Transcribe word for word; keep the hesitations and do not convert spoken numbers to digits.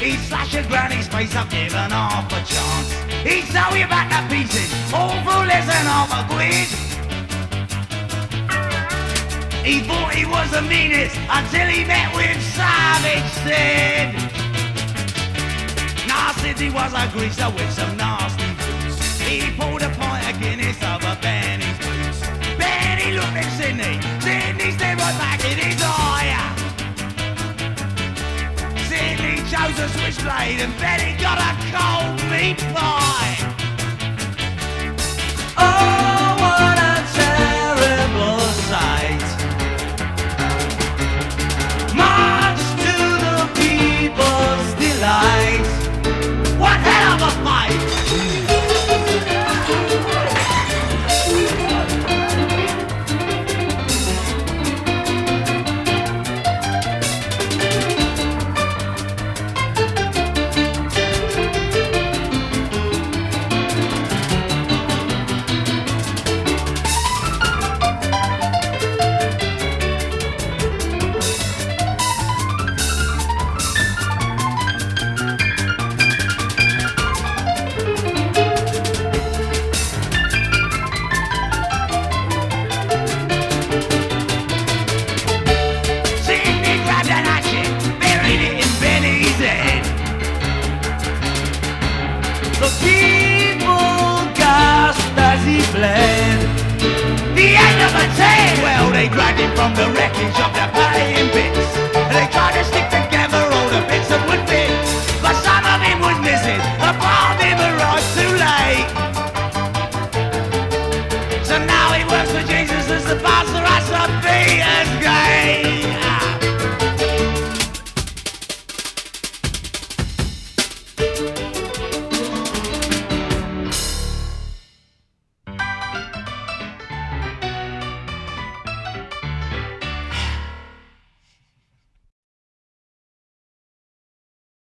He slashed a granny's face up, given half a chance. He sew you back to pieces, all for less than half a quid. He thought he was the meanest until he met with Savage Sid. Nah, Sid, he was a greaser with some nasty boots. He pulled a pint of Guinness over Benny's boots. Benny looked at Sydney, Sydney stared right back in his eye. Sydney chose a switchblade and Benny got a cold meat pie. Oh, what a terrible sight. Much to the people's delight. What hell of a fight! The people gasped as he fled. The end of the tale! Well, they dragged him from the wreckage of the